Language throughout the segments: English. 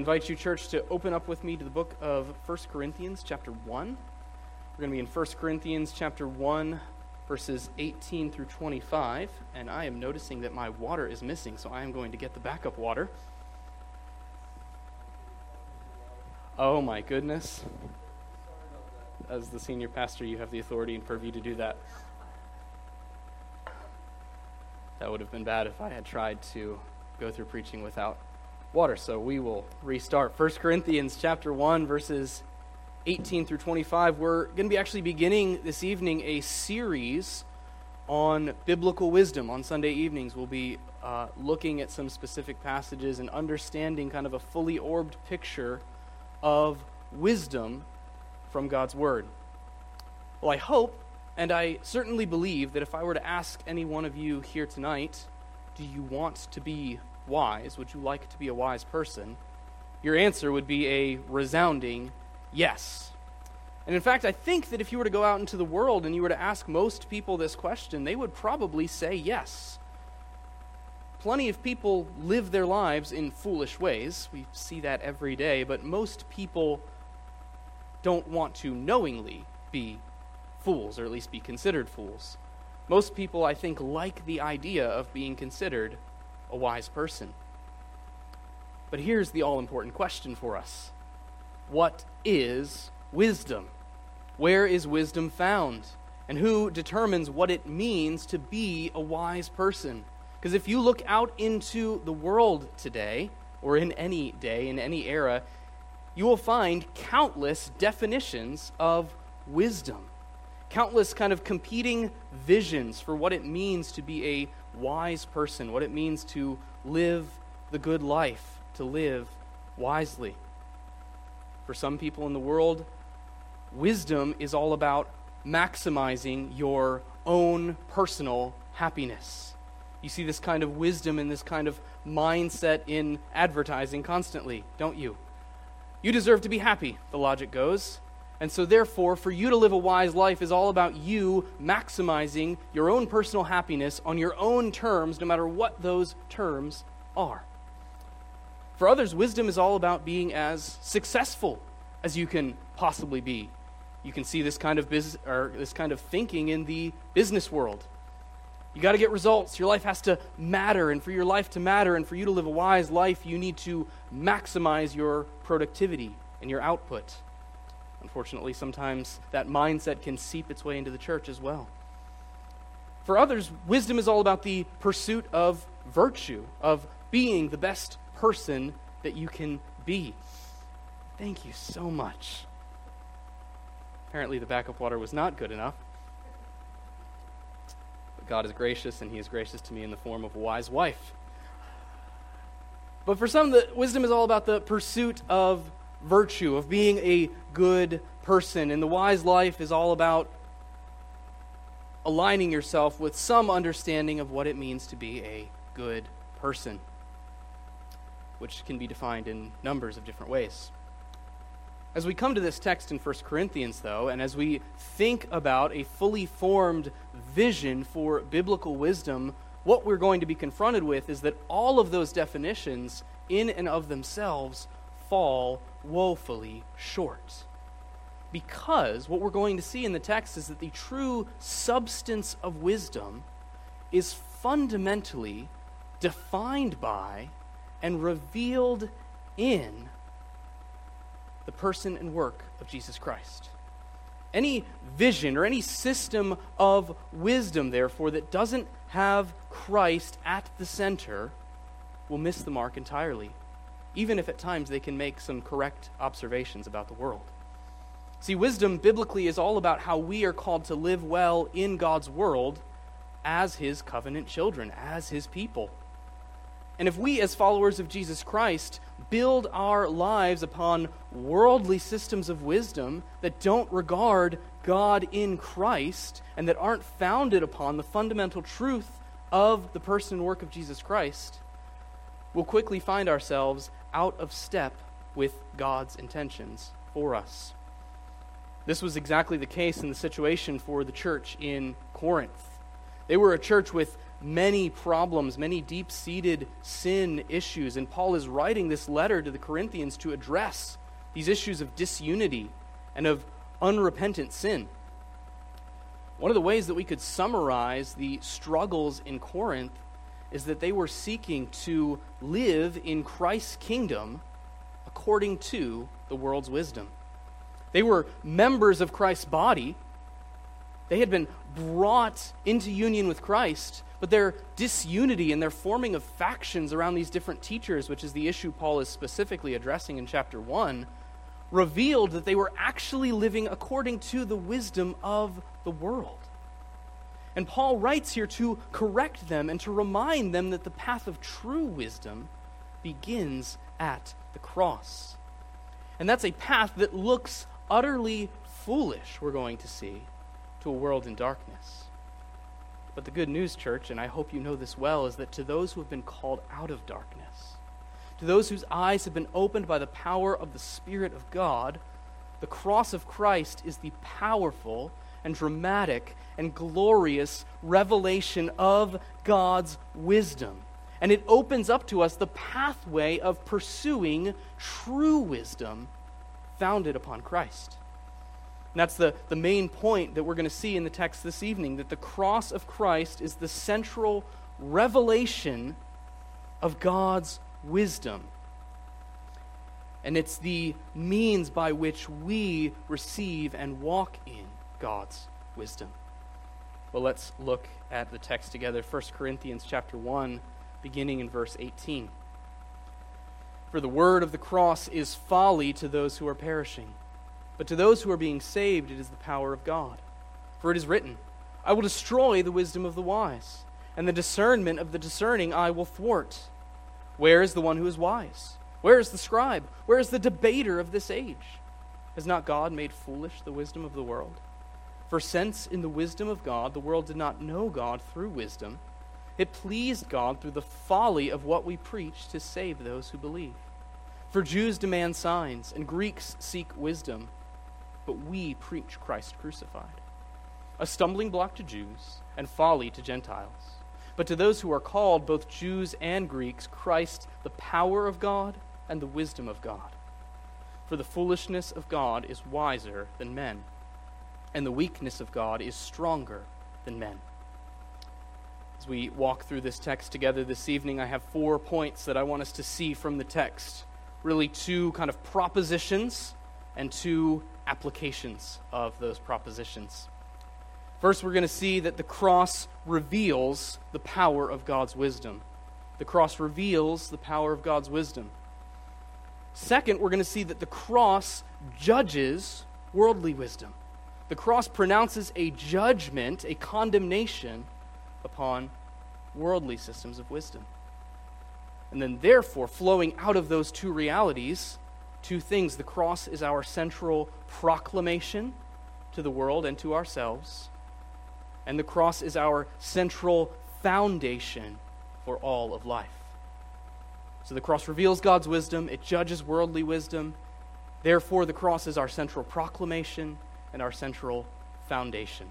invite you, church, to open up with me to the book of 1 Corinthians chapter 1. We're going to be in 1 Corinthians chapter 1, verses 18 through 25, and I am noticing that my water is missing, so I am going to get the backup water. Oh my goodness. As the senior pastor, you have the authority and purview to do that. That would have been bad if I had tried to go through preaching without water, so we will restart. 1 Corinthians chapter 1, verses 18 through 25. We're going to be actually beginning this evening a series on biblical wisdom. On Sunday evenings, we'll be looking at some specific passages and understanding kind of a fully orbed picture of wisdom from God's Word. Well, I hope, and I certainly believe, that if I were to ask any one of you here tonight, do you want to be wise? Would you like to be a wise person? Your answer would be a resounding yes. And in fact, I think that if you were to go out into the world and you were to ask most people this question, they would probably say yes. Plenty of people live their lives in foolish ways. We see that every day, but most people don't want to knowingly be fools, or at least be considered fools. Most people, I think, like the idea of being considered a wise person. But here's the all-important question for us. What is wisdom? Where is wisdom found? And who determines what it means to be a wise person? Because if you look out into the world today, or in any day, in any era, you will find countless definitions of wisdom. Countless kind of competing visions for what it means to be a wise person, what it means to live the good life, to live wisely. For some people in the world, wisdom is all about maximizing your own personal happiness. You see this kind of wisdom and this kind of mindset in advertising constantly, don't you? You deserve to be happy, the logic goes. And so therefore, for you to live a wise life is all about you maximizing your own personal happiness on your own terms, no matter what those terms are. For others, wisdom is all about being as successful as you can possibly be. You can see this kind of this kind of thinking in the business world. You got to get results. Your life has to matter, and for your life to matter and for you to live a wise life, you need to maximize your productivity and your output. Unfortunately, sometimes that mindset can seep its way into the church as well. For others, wisdom is all about the pursuit of virtue, of being the best person that you can be. Thank you so much. Apparently the backup water was not good enough. But God is gracious, and He is gracious to me in the form of a wise wife. But for some, the wisdom is all about the pursuit of virtue, of being a good person. And the wise life is all about aligning yourself with some understanding of what it means to be a good person, which can be defined in numbers of different ways. As we come to this text in 1 Corinthians, though, and as we think about a fully formed vision for biblical wisdom, what we're going to be confronted with is that all of those definitions, in and of themselves, fall woefully short. Because what we're going to see in the text is that the true substance of wisdom is fundamentally defined by and revealed in the person and work of Jesus Christ. Any vision or any system of wisdom, therefore, that doesn't have Christ at the center will miss the mark entirely, even if at times they can make some correct observations about the world. See, wisdom biblically is all about how we are called to live well in God's world as His covenant children, as His people. And if we, as followers of Jesus Christ, build our lives upon worldly systems of wisdom that don't regard God in Christ and that aren't founded upon the fundamental truth of the person and work of Jesus Christ, we'll quickly find ourselves out of step with God's intentions for us. This was exactly the case in the situation for the church in Corinth. They were a church with many problems, many deep-seated sin issues. And Paul is writing this letter to the Corinthians to address these issues of disunity and of unrepentant sin. One of the ways that we could summarize the struggles in Corinth is that they were seeking to live in Christ's kingdom according to the world's wisdom. They were members of Christ's body. They had been brought into union with Christ, but their disunity and their forming of factions around these different teachers, which is the issue Paul is specifically addressing in chapter 1, revealed that they were actually living according to the wisdom of the world. And Paul writes here to correct them and to remind them that the path of true wisdom begins at the cross. And that's a path that looks utterly foolish, we're going to see, to a world in darkness. But the good news, church, and I hope you know this well, is that to those who have been called out of darkness, to those whose eyes have been opened by the power of the Spirit of God, the cross of Christ is the powerful and dramatic and glorious revelation of God's wisdom. And it opens up to us the pathway of pursuing true wisdom founded upon Christ. And that's the main point that we're going to see in the text this evening, that the cross of Christ is the central revelation of God's wisdom. And it's the means by which we receive and walk in God's wisdom. Well, let's look at the text together. 1 Corinthians chapter 1, beginning in verse 18. For the word of the cross is folly to those who are perishing, but to those who are being saved it is the power of God. For it is written, I will destroy the wisdom of the wise, and the discernment of the discerning I will thwart. Where is the one who is wise? Where is the scribe? Where is the debater of this age? Has not God made foolish the wisdom of the world? For since in the wisdom of God the world did not know God through wisdom, it pleased God through the folly of what we preach to save those who believe. For Jews demand signs, and Greeks seek wisdom, but we preach Christ crucified, a stumbling block to Jews and folly to Gentiles. But to those who are called, both Jews and Greeks, Christ, the power of God and the wisdom of God. For the foolishness of God is wiser than men, and the weakness of God is stronger than men. As we walk through this text together this evening, I have 4 points that I want us to see from the text. Really 2 kind of propositions and 2 applications of those propositions. First, we're going to see that the cross reveals the power of God's wisdom. The cross reveals the power of God's wisdom. Second, we're going to see that the cross judges worldly wisdom. The cross pronounces a judgment, a condemnation upon worldly systems of wisdom. And then therefore, flowing out of those 2 realities, 2 things. The cross is our central proclamation to the world and to ourselves. And the cross is our central foundation for all of life. So the cross reveals God's wisdom. It judges worldly wisdom. Therefore, the cross is our central proclamation and our central foundation.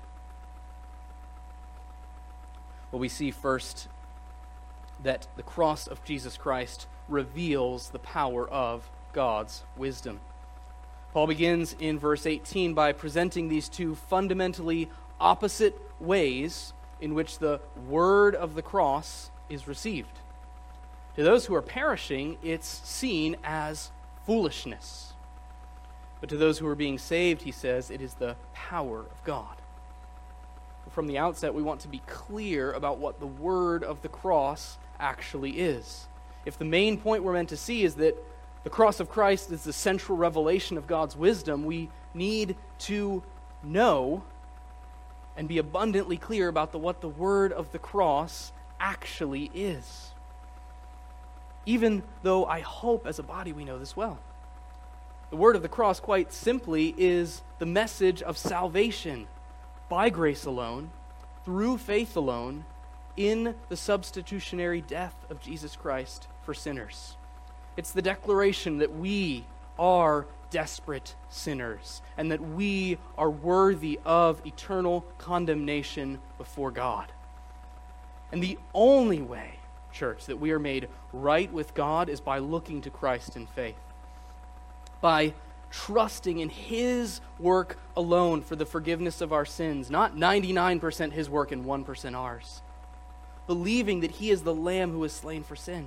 Well, we see first that the cross of Jesus Christ reveals the power of God's wisdom. Paul begins in verse 18 by presenting these 2 fundamentally opposite ways in which the word of the cross is received. To those who are perishing, it's seen as foolishness. But to those who are being saved, he says, it is the power of God. From the outset, we want to be clear about what the word of the cross actually is. If the main point we're meant to see is that the cross of Christ is the central revelation of God's wisdom, we need to know and be abundantly clear about what the word of the cross actually is. Even though I hope as a body we know this well. The word of the cross, quite simply, is the message of salvation by grace alone, through faith alone, in the substitutionary death of Jesus Christ for sinners. It's the declaration that we are desperate sinners and that we are worthy of eternal condemnation before God. And the only way, church, that we are made right with God is by looking to Christ in faith. By trusting in His work alone for the forgiveness of our sins, not 99% His work and 1% ours. Believing that He is the Lamb who was slain for sin.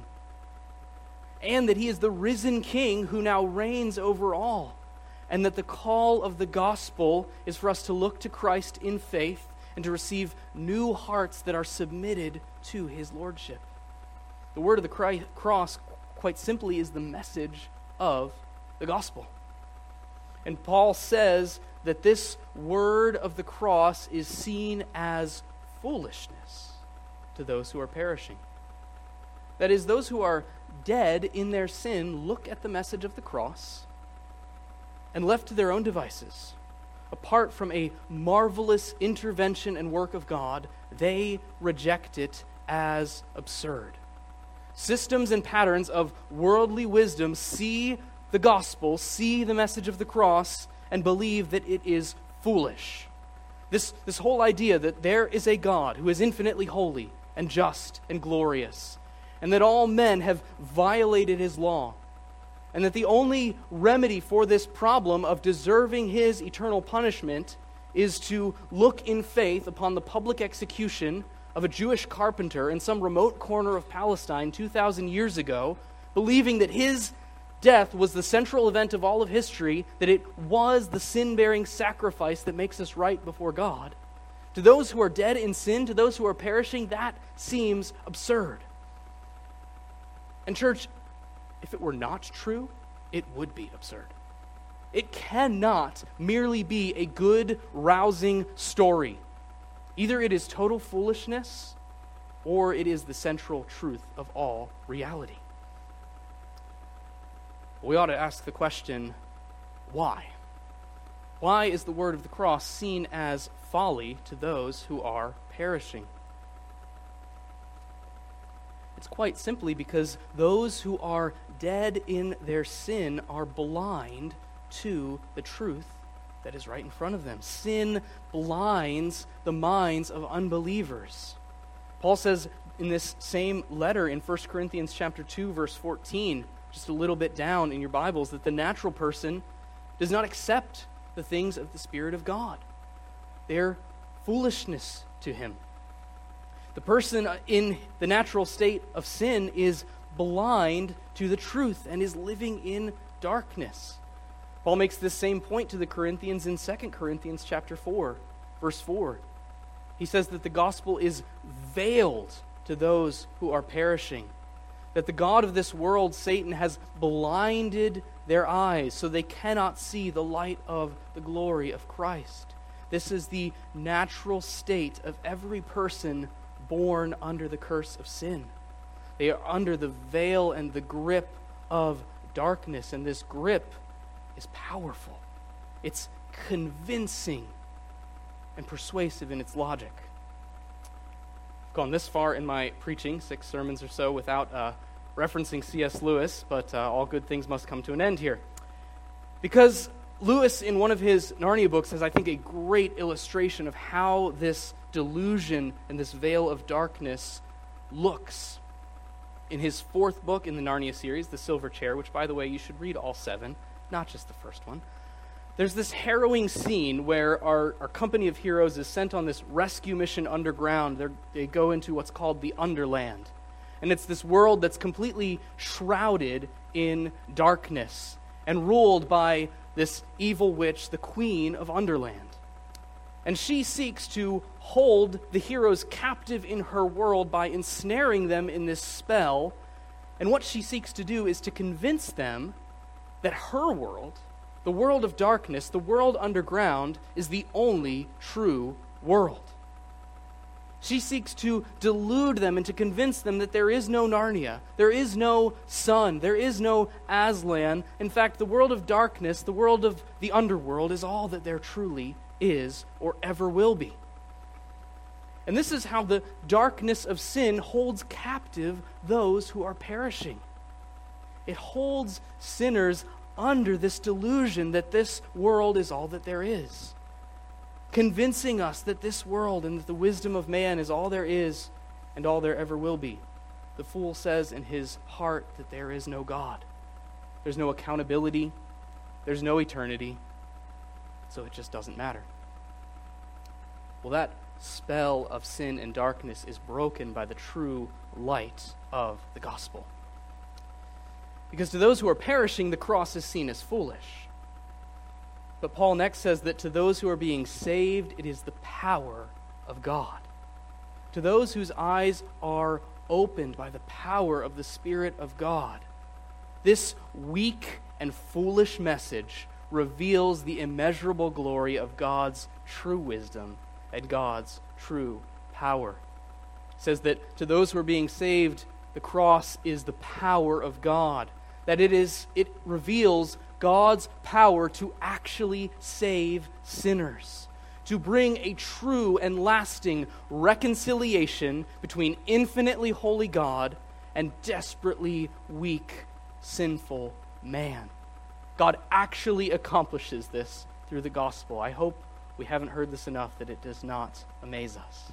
And that He is the risen King who now reigns over all. And that the call of the gospel is for us to look to Christ in faith and to receive new hearts that are submitted to His lordship. The word of the cross, quite simply, is the message of the gospel. And Paul says that this word of the cross is seen as foolishness to those who are perishing. That is, those who are dead in their sin look at the message of the cross and left to their own devices, apart from a marvelous intervention and work of God, they reject it as absurd. Systems and patterns of worldly wisdom see the gospel, see the message of the cross, and believe that it is foolish. This whole idea that there is a God who is infinitely holy and just and glorious, and that all men have violated His law, and that the only remedy for this problem of deserving His eternal punishment is to look in faith upon the public execution of a Jewish carpenter in some remote corner of Palestine 2,000 years ago, believing that his death was the central event of all of history, that it was the sin-bearing sacrifice that makes us right before God. To those who are dead in sin, to those who are perishing, that seems absurd. And church, if it were not true, it would be absurd. It cannot merely be a good, rousing story. Either it is total foolishness, or it is the central truth of all reality. We ought to ask the question, why? Why is the word of the cross seen as folly to those who are perishing? It's quite simply because those who are dead in their sin are blind to the truth that is right in front of them. Sin blinds the minds of unbelievers. Paul says in this same letter in 1 Corinthians chapter 2, verse 14, just a little bit down in your Bibles, that the natural person does not accept the things of the Spirit of God. They're foolishness to him. The person in the natural state of sin is blind to the truth and is living in darkness. Paul makes this same point to the Corinthians in 2 Corinthians chapter 4, verse 4. He says that the gospel is veiled to those who are perishing, that the God of this world, Satan, has blinded their eyes so they cannot see the light of the glory of Christ. This is the natural state of every person born under the curse of sin. They are under the veil and the grip of darkness, and this grip is powerful. It's convincing and persuasive in its logic. I've gone this far in my preaching, 6 sermons or so, without referencing C.S. Lewis, but all good things must come to an end here. Because Lewis, in one of his Narnia books, has, I think, a great illustration of how this delusion and this veil of darkness looks. In his 4th book in the Narnia series, The Silver Chair, which, by the way, you should read all 7, not just the first one, there's this harrowing scene where our company of heroes is sent on this rescue mission underground. They go into what's called the Underland. And it's this world that's completely shrouded in darkness and ruled by this evil witch, the Queen of Underland. And she seeks to hold the heroes captive in her world by ensnaring them in this spell. And what she seeks to do is to convince them that her world, the world of darkness, the world underground, is the only true world. She seeks to delude them and to convince them that there is no Narnia, there is no sun, there is no Aslan. In fact, the world of darkness, the world of the underworld, is all that there truly is or ever will be. And this is how the darkness of sin holds captive those who are perishing. It holds sinners under this delusion that this world is all that there is, convincing us that this world and that the wisdom of man is all there is and all there ever will be. The fool says in his heart that there is no God. There's no accountability. There's no eternity. So it just doesn't matter. Well, that spell of sin and darkness is broken by the true light of the gospel. Because to those who are perishing, the cross is seen as foolish. But Paul next says that to those who are being saved, it is the power of God. To those whose eyes are opened by the power of the Spirit of God, this weak and foolish message reveals the immeasurable glory of God's true wisdom and God's true power. It says that to those who are being saved, the cross is the power of God. That it reveals God's power to actually save sinners, to bring a true and lasting reconciliation between infinitely holy God and desperately weak, sinful man. God actually accomplishes this through the gospel. I hope we haven't heard this enough that it does not amaze us.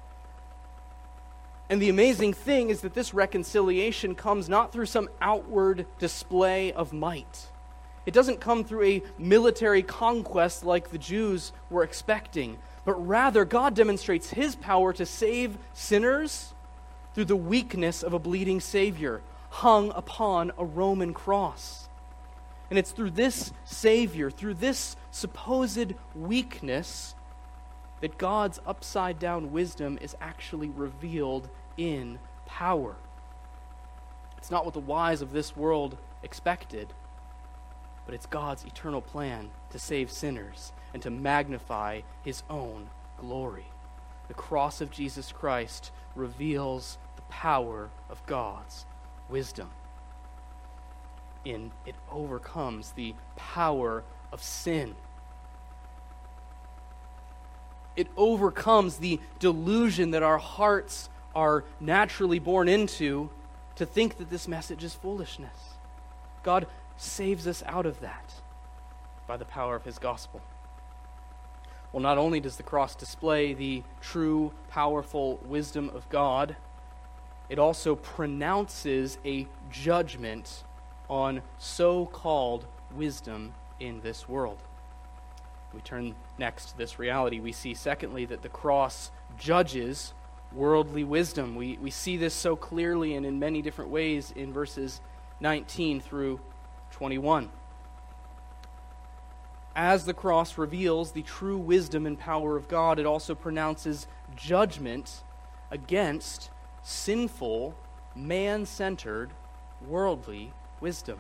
And the amazing thing is that this reconciliation comes not through some outward display of might. It doesn't come through a military conquest like the Jews were expecting, but rather God demonstrates his power to save sinners through the weakness of a bleeding Savior hung upon a Roman cross. And it's through this Savior, through this supposed weakness, that God's upside-down wisdom is actually revealed in power. It's not what the wise of this world expected, but it's God's eternal plan to save sinners and to magnify his own glory. The cross of Jesus Christ reveals the power of God's wisdom. It overcomes the power of sin. It overcomes the delusion that our hearts are naturally born into to think that this message is foolishness. God saves us out of that by the power of his gospel. Well, not only does the cross display the true, powerful wisdom of God, it also pronounces a judgment on so-called wisdom in this world. We turn next to this reality. We see, secondly, that the cross judges worldly wisdom. We see this so clearly and in many different ways in verses 19 through 21. As the cross reveals the true wisdom and power of God, it also pronounces judgment against sinful, man-centered, worldly wisdom.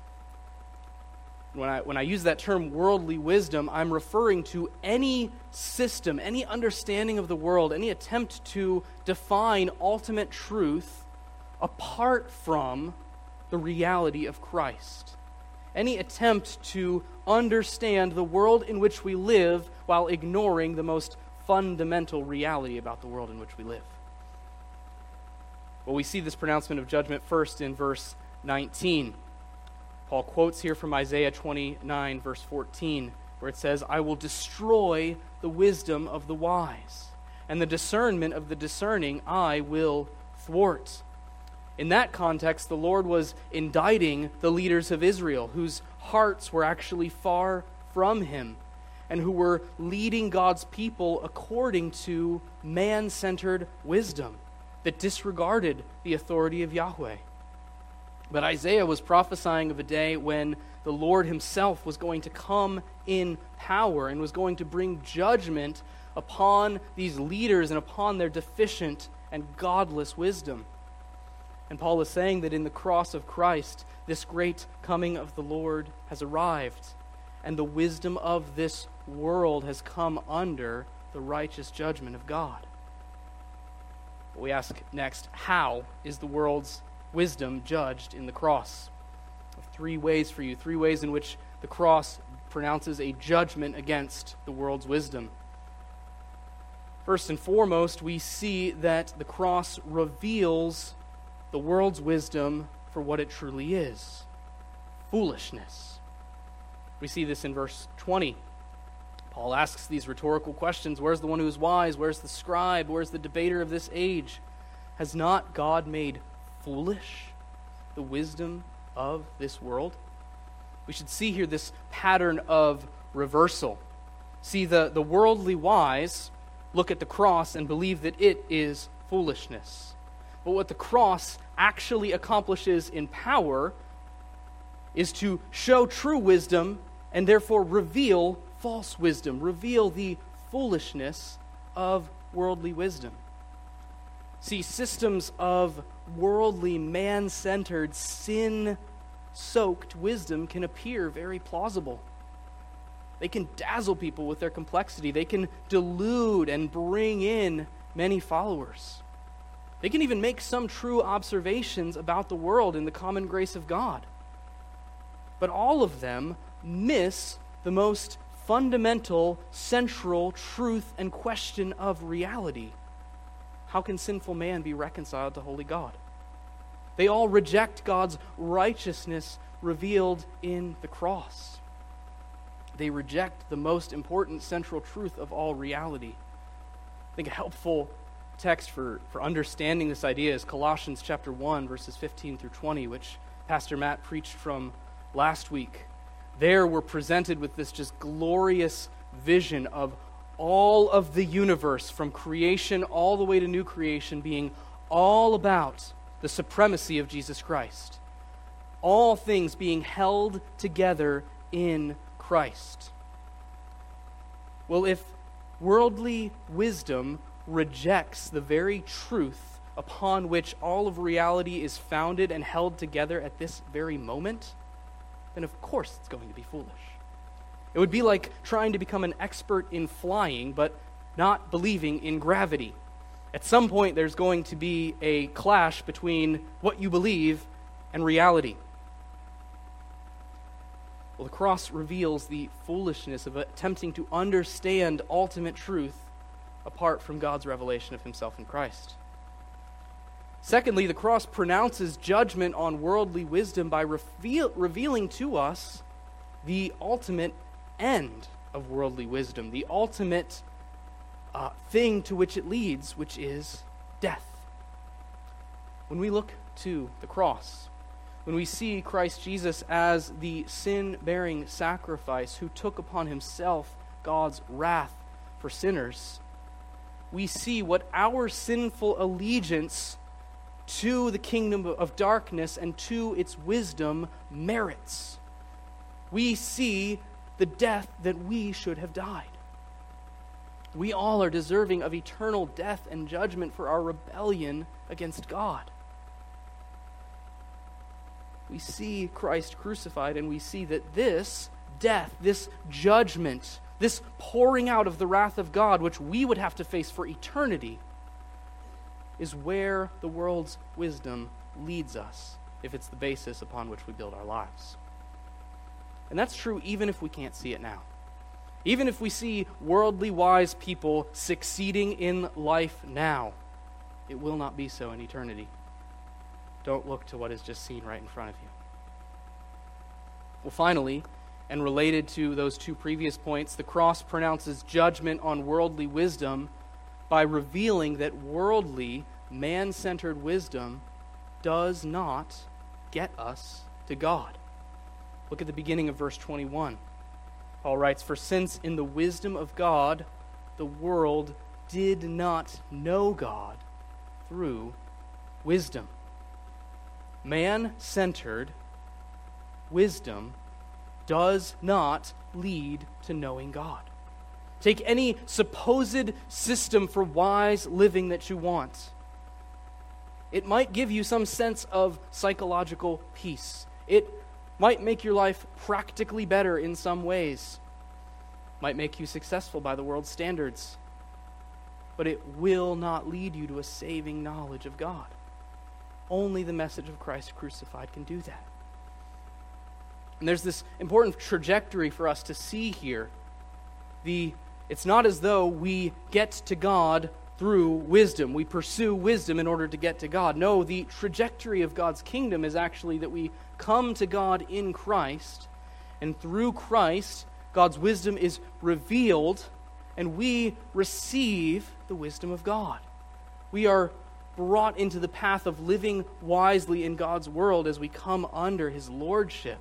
When I use that term worldly wisdom, I'm referring to any system, any understanding of the world, any attempt to define ultimate truth apart from the reality of Christ. Any attempt to understand the world in which we live while ignoring the most fundamental reality about the world in which we live. Well, we see this pronouncement of judgment first in verse 19. Paul quotes here from Isaiah 29, verse 14, where it says, "I will destroy the wisdom of the wise, and the discernment of the discerning I will thwart." In that context, the Lord was indicting the leaders of Israel, whose hearts were actually far from him, and who were leading God's people according to man-centered wisdom that disregarded the authority of Yahweh. But Isaiah was prophesying of a day when the Lord himself was going to come in power and was going to bring judgment upon these leaders and upon their deficient and godless wisdom. And Paul is saying that in the cross of Christ, this great coming of the Lord has arrived, and the wisdom of this world has come under the righteous judgment of God. But we ask next, how is the world's wisdom judged in the cross? I have 3 ways for you, 3 ways in which the cross pronounces a judgment against the world's wisdom. First and foremost, we see that the cross reveals the world's wisdom for what it truly is: foolishness. We see this in verse 20. Paul asks these rhetorical questions. Where's the one who is wise? Where's the scribe? Where's the debater of this age? Has not God made foolish the wisdom of this world? We should see here this pattern of reversal. See, the worldly wise look at the cross and believe that it is foolishness. But what the cross actually accomplishes in power is to show true wisdom and therefore reveal false wisdom, reveal the foolishness of worldly wisdom. See, systems of worldly, man-centered, sin-soaked wisdom can appear very plausible. They can dazzle people with their complexity. They can delude and bring in many followers. They can even make some true observations about the world in the common grace of God. But all of them miss the most fundamental, central truth and question of reality. How can sinful man be reconciled to holy God? They all reject God's righteousness revealed in the cross. They reject the most important central truth of all reality. I think a helpful text for understanding this idea is Colossians chapter 1, verses 15 through 20, which Pastor Matt preached from last week. There we're presented with this just glorious vision of all of the universe, from creation all the way to new creation, being all about the supremacy of Jesus Christ. All things being held together in Christ. Well, if worldly wisdom rejects the very truth upon which all of reality is founded and held together at this very moment, then of course it's going to be foolish. It would be like trying to become an expert in flying, but not believing in gravity. At some point, there's going to be a clash between what you believe and reality. Well, the cross reveals the foolishness of attempting to understand ultimate truth apart from God's revelation of himself in Christ. Secondly, the cross pronounces judgment on worldly wisdom by revealing to us the ultimate end of worldly wisdom, the ultimate thing to which it leads, which is death. When we look to the cross, when we see Christ Jesus as the sin-bearing sacrifice who took upon himself God's wrath for sinners, we see what our sinful allegiance to the kingdom of darkness and to its wisdom merits. We see the death that we should have died. We all are deserving of eternal death and judgment for our rebellion against God. We see Christ crucified, and we see that this death, this judgment, this pouring out of the wrath of God, which we would have to face for eternity, is where the world's wisdom leads us, if it's the basis upon which we build our lives. And that's true even if we can't see it now. Even if we see worldly wise people succeeding in life now, it will not be so in eternity. Don't look to what is just seen right in front of you. Well, finally, and related to those two previous points, the cross pronounces judgment on worldly wisdom by revealing that worldly, man-centered wisdom does not get us to God. Look at the beginning of verse 21. Paul writes, "For since in the wisdom of God, the world did not know God through wisdom." Man-centered wisdom does not lead to knowing God. Take any supposed system for wise living that you want. It might give you some sense of psychological peace. It might make your life practically better in some ways. Might make you successful by the world's standards. But it will not lead you to a saving knowledge of God. Only the message of Christ crucified can do that. And there's this important trajectory for us to see here. It's not as though we get to God through wisdom. We pursue wisdom in order to get to God. No, the trajectory of God's kingdom is actually that we come to God in Christ, and through Christ, God's wisdom is revealed, and we receive the wisdom of God. We are brought into the path of living wisely in God's world as we come under his lordship.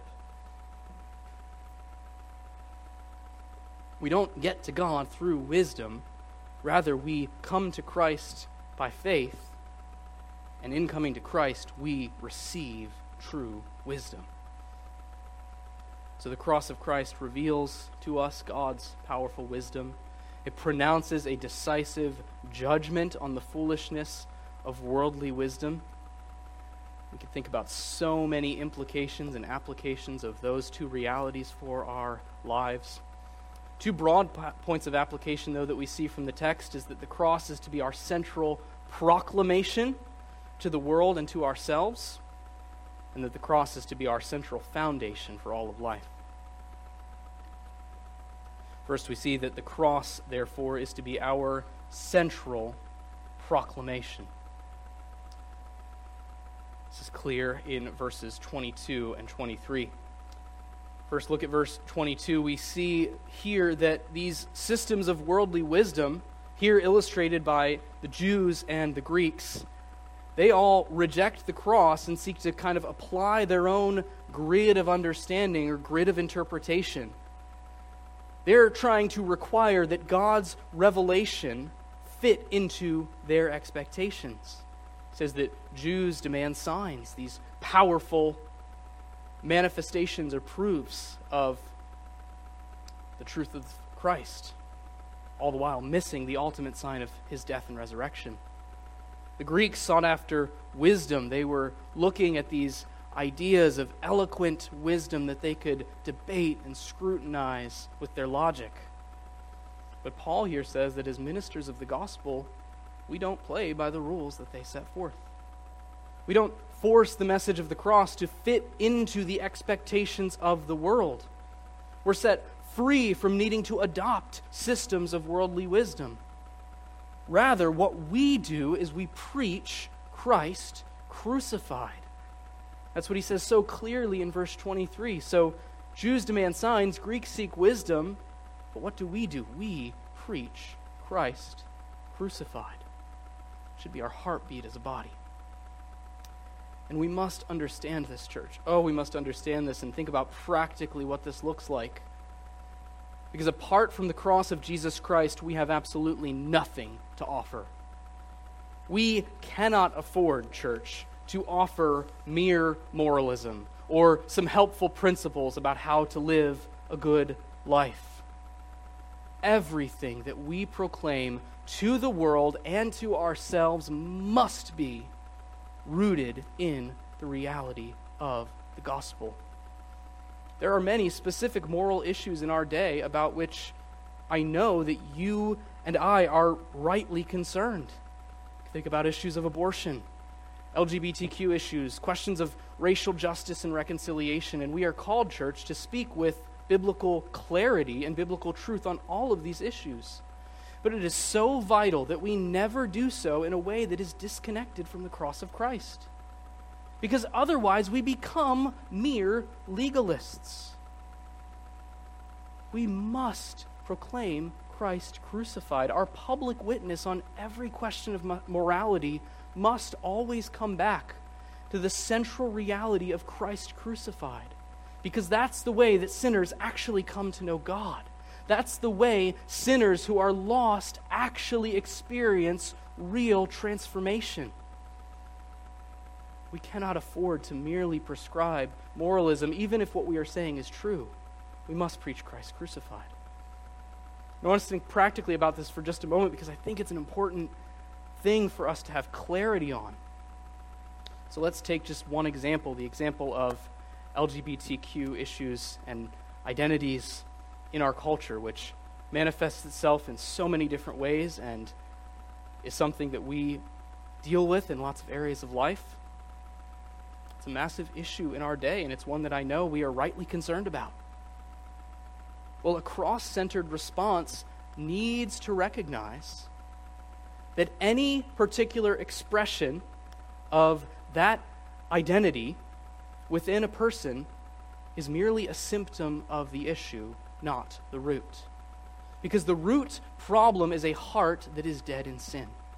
We don't get to God through wisdom. Rather, we come to Christ by faith, and in coming to Christ, we receive true wisdom. So the cross of Christ reveals to us God's powerful wisdom. It pronounces a decisive judgment on the foolishness of worldly wisdom. We can think about so many implications and applications of those two realities for our lives. Two broad points of application, though, that we see from the text is that the cross is to be our central proclamation to the world and to ourselves, and that the cross is to be our central foundation for all of life. First, we see that the cross, therefore, is to be our central proclamation. This is clear in verses 22 and 23. First, look at verse 22. We see here that these systems of worldly wisdom, here illustrated by the Jews and the Greeks, they all reject the cross and seek to kind of apply their own grid of understanding or grid of interpretation. They're trying to require that God's revelation fit into their expectations. It says that Jews demand signs, these powerful manifestations or proofs of the truth of Christ, all the while missing the ultimate sign of his death and resurrection. The Greeks sought after wisdom. They were looking at these ideas of eloquent wisdom that they could debate and scrutinize with their logic. But Paul here says that as ministers of the gospel, we don't play by the rules that they set forth. We don't force the message of the cross to fit into the expectations of the world. We're set free from needing to adopt systems of worldly wisdom. Rather, what we do is we preach Christ crucified. That's what he says so clearly in verse 23. So Jews demand signs, Greeks seek wisdom, but what do? We preach Christ crucified. It should be our heartbeat as a body. And we must understand this, church. We must understand this and think about practically what this looks like. Because apart from the cross of Jesus Christ, we have absolutely nothing to offer. We cannot afford, church, to offer mere moralism or some helpful principles about how to live a good life. Everything that we proclaim to the world and to ourselves must be rooted in the reality of the gospel. There are many specific moral issues in our day about which I know that you and I are rightly concerned. Think about issues of abortion, LGBTQ issues, questions of racial justice and reconciliation, and we are called, church, to speak with biblical clarity and biblical truth on all of these issues. But it is so vital that we never do so in a way that is disconnected from the cross of Christ. Because otherwise we become mere legalists. We must proclaim Christ crucified. Our public witness on every question of morality must always come back to the central reality of Christ crucified. Because that's the way that sinners actually come to know God. That's the way sinners who are lost actually experience real transformation. We cannot afford to merely prescribe moralism, even if what we are saying is true. We must preach Christ crucified. I want us to think practically about this for just a moment because I think it's an important thing for us to have clarity on. So let's take just one example, the example of LGBTQ issues and identities in our culture, which manifests itself in so many different ways and is something that we deal with in lots of areas of life. It's a massive issue in our day, and it's one that I know we are rightly concerned about. Well, a cross-centered response needs to recognize that any particular expression of that identity within a person is merely a symptom of the issue, not the root. Because the root problem is a heart that is dead in sin.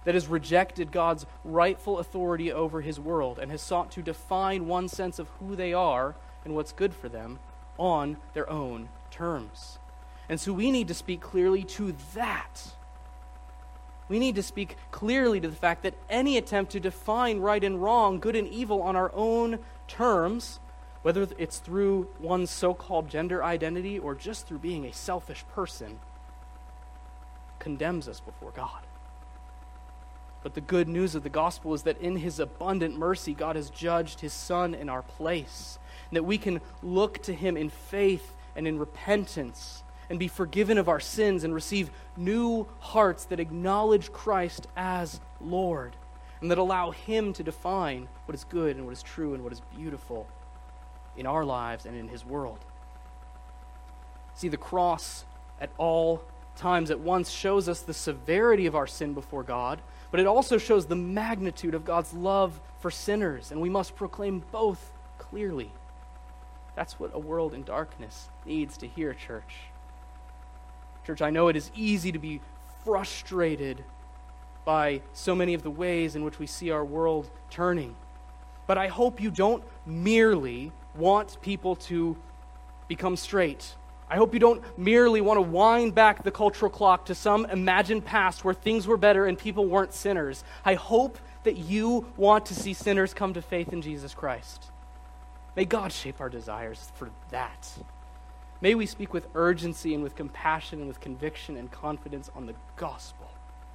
that has rejected God's rightful authority over his world and has sought to define one sense of who they are and what's good for them on their own terms. And so we need to speak clearly to that. We need to speak clearly to the fact that any attempt to define right and wrong, good and evil on our own terms, whether it's through one's so-called gender identity or just through being a selfish person, condemns us before God. But the good news of the gospel is that in his abundant mercy, God has judged his Son in our place, and that we can look to him in faith and in repentance and be forgiven of our sins and receive new hearts that acknowledge Christ as Lord and that allow him to define what is good and what is true and what is beautiful in our lives and in his world. See, the cross at all times at once shows us the severity of our sin before God, but it also shows the magnitude of God's love for sinners, and we must proclaim both clearly. That's what a world in darkness needs to hear, church. Church, I know it is easy to be frustrated by so many of the ways in which we see our world turning. But I hope you don't merely want people to become straight. I hope you don't merely want to wind back the cultural clock to some imagined past where things were better and people weren't sinners. I hope that you want to see sinners come to faith in Jesus Christ. May God shape our desires for that. May we speak with urgency and with compassion and with conviction and confidence on the gospel.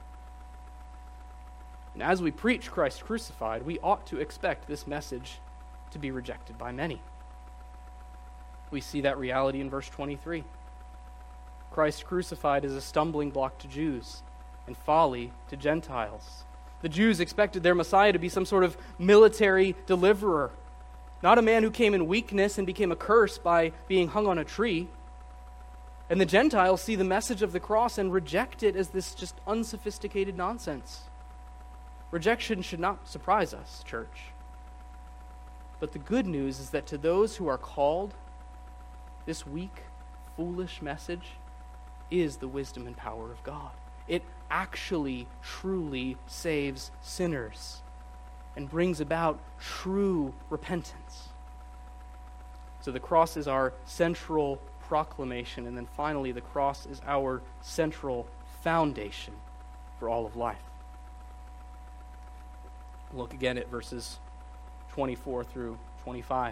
And as we preach Christ crucified, we ought to expect this message to be rejected by many. We see that reality in verse 23. Christ crucified is a stumbling block to Jews and folly to Gentiles. The Jews expected their Messiah to be some sort of military deliverer, not a man who came in weakness and became a curse by being hung on a tree. And the Gentiles see the message of the cross and reject it as this just unsophisticated nonsense. Rejection should not surprise us, church. But the good news is that to those who are called, this weak, foolish message is the wisdom and power of God. It actually, truly saves sinners and brings about true repentance. So the cross is our central proclamation, and then finally the cross is our central foundation for all of life. Look again at verses 24 through 25.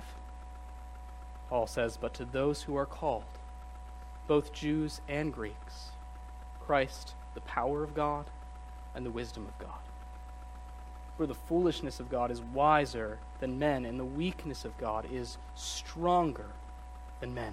Paul says, "But to those who are called, both Jews and Greeks, Christ, the power of God and the wisdom of God. For the foolishness of God is wiser than men, and the weakness of God is stronger than men."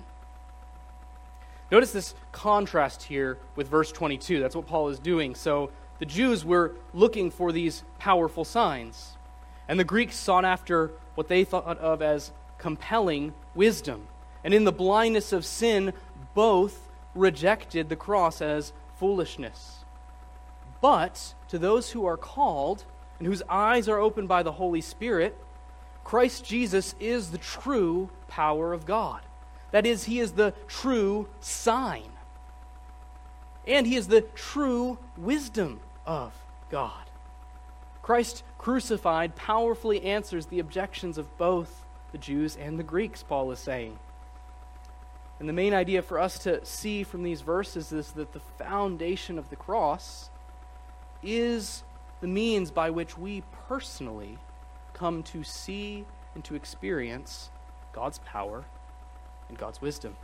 Notice this contrast here with verse 22. That's what Paul is doing. So the Jews were looking for these powerful signs, and the Greeks sought after what they thought of as compelling wisdom. And in the blindness of sin, both rejected the cross as foolishness. But to those who are called and whose eyes are opened by the Holy Spirit, Christ Jesus is the true power of God. That is, he is the true sign. And he is the true wisdom of God. Christ crucified powerfully answers the objections of both the Jews and the Greeks, Paul is saying. And the main idea for us to see from these verses is that the foundation of the cross is the means by which we personally come to see and to experience God's power and God's wisdom.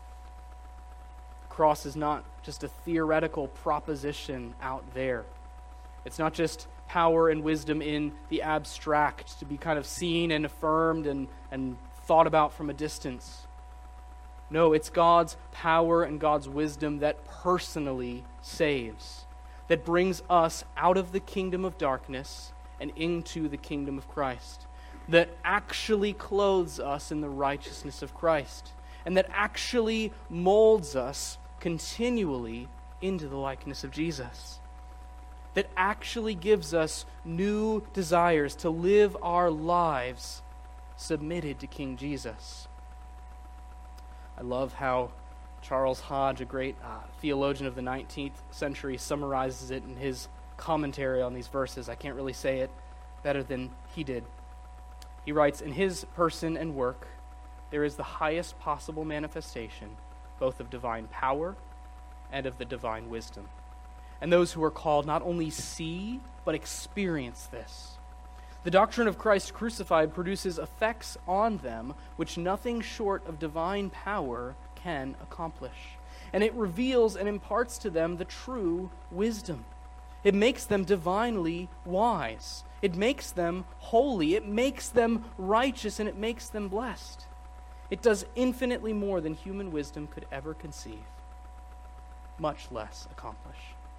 The cross is not just a theoretical proposition out there. It's not just power and wisdom in the abstract to be kind of seen and affirmed and thought about from a distance. No, it's God's power and God's wisdom that personally saves, that brings us out of the kingdom of darkness and into the kingdom of Christ, that actually clothes us in the righteousness of Christ, and that actually molds us continually into the likeness of Jesus, that actually gives us new desires to live our lives submitted to King Jesus. I love how Charles Hodge, a great theologian of the 19th century, summarizes it in his commentary on these verses. I can't really say it better than he did. He writes, "In his person and work, there is the highest possible manifestation, both of divine power and of the divine wisdom. And those who are called not only see, but experience this. The doctrine of Christ crucified produces effects on them which nothing short of divine power can accomplish. And it reveals and imparts to them the true wisdom. It makes them divinely wise. It makes them holy. It makes them righteous, and it makes them blessed. It does infinitely more than human wisdom could ever conceive, much less accomplish."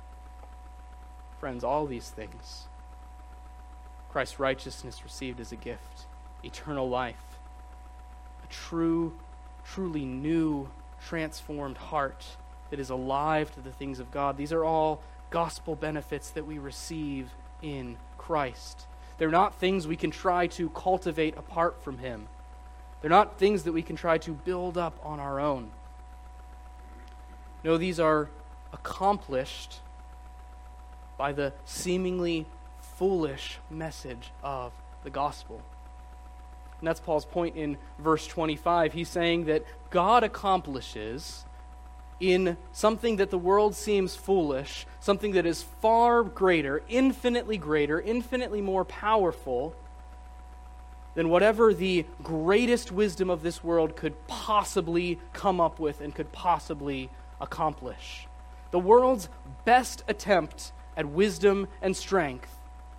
Friends, all these things, Christ's righteousness received as a gift, eternal life, a truly new, transformed heart that is alive to the things of God. These are all gospel benefits that we receive in Christ. They're not things we can try to cultivate apart from Him. They're not things that we can try to build up on our own. No, these are accomplished by the seemingly foolish message of the gospel. And that's Paul's point in verse 25. He's saying that God accomplishes in something that the world seems foolish, something that is far greater, infinitely more powerful than whatever the greatest wisdom of this world could possibly come up with and could possibly accomplish. The world's best attempt at wisdom and strength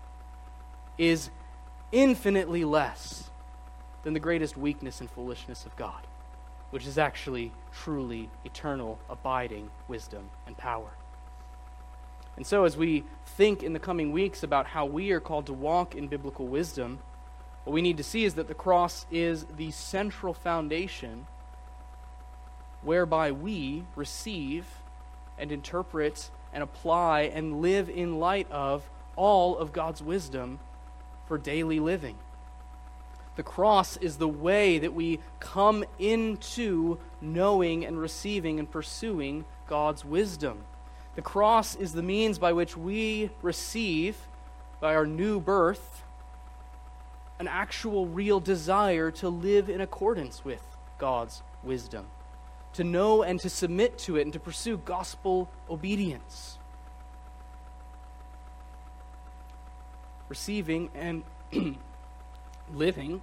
is infinitely less than the greatest weakness and foolishness of God, which is actually truly eternal, abiding wisdom and power. And so as we think in the coming weeks about how we are called to walk in biblical wisdom, what we need to see is that the cross is the central foundation whereby we receive and interpret and apply and live in light of all of God's wisdom for daily living. The cross is the way that we come into knowing and receiving and pursuing God's wisdom. The cross is the means by which we receive, by our new birth, an actual real desire to live in accordance with God's wisdom, to know and to submit to it and to pursue gospel obedience. Receiving and living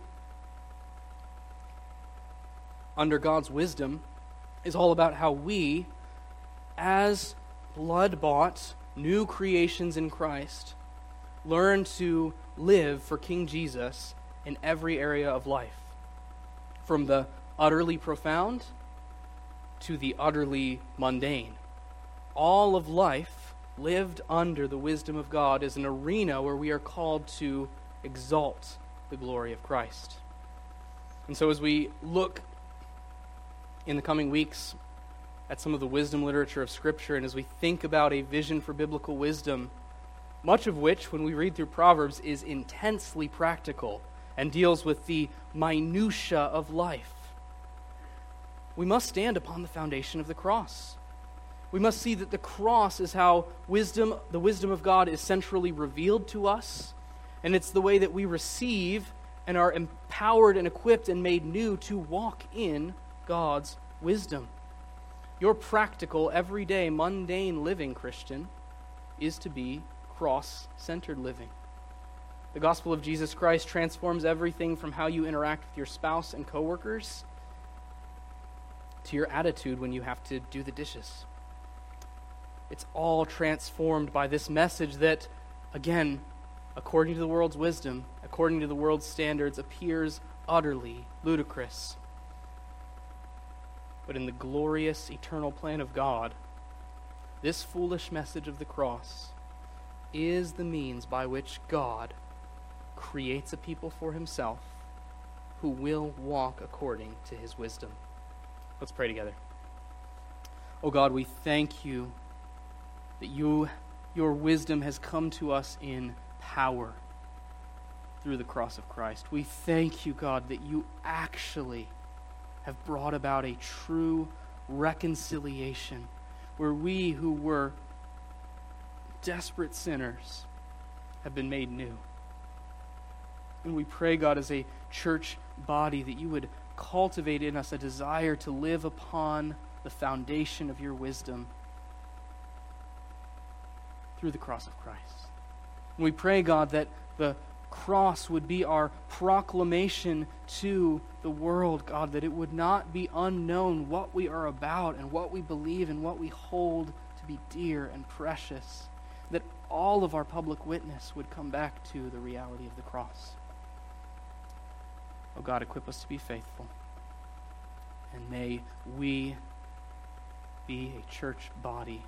under God's wisdom is all about how we, as blood-bought new creations in Christ, learn to live for King Jesus in every area of life, from the utterly profound to the utterly mundane. All of life lived under the wisdom of God is an arena where we are called to exalt the glory of Christ. And so as we look in the coming weeks at some of the wisdom literature of Scripture, and as we think about a vision for biblical wisdom, much of which, when we read through Proverbs, is intensely practical and deals with the minutia of life, we must stand upon the foundation of the cross. We must see that the cross is how the wisdom of God is centrally revealed to us, and it's the way that we receive and are empowered and equipped and made new to walk in God's wisdom. Your practical, everyday, mundane living, Christian, is to be cross-centered living. The gospel of Jesus Christ transforms everything from how you interact with your spouse and coworkers to your attitude when you have to do the dishes. It's all transformed by this message that, again, according to the world's wisdom, according to the world's standards, appears utterly ludicrous. But in the glorious, eternal plan of God, this foolish message of the cross is the means by which God creates a people for Himself who will walk according to His wisdom. Let's pray together. Oh God, we thank You that Your wisdom has come to us in power through the cross of Christ. We thank You, God, that You actually have brought about a true reconciliation where we who were desperate sinners have been made new. And we pray, God, as a church body, that you would cultivate in us a desire to live upon the foundation of your wisdom through the cross of Christ. And we pray, God, that the cross would be our proclamation to the world, God, that it would not be unknown what we are about and what we believe and what we hold to be dear and precious, that all of our public witness would come back to the reality of the cross. Oh God, equip us to be faithful, and may we be a church body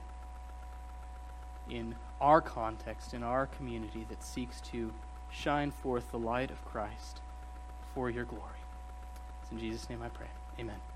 in our context, in our community, that seeks to shine forth the light of Christ for your glory. It's in Jesus' name I pray. Amen.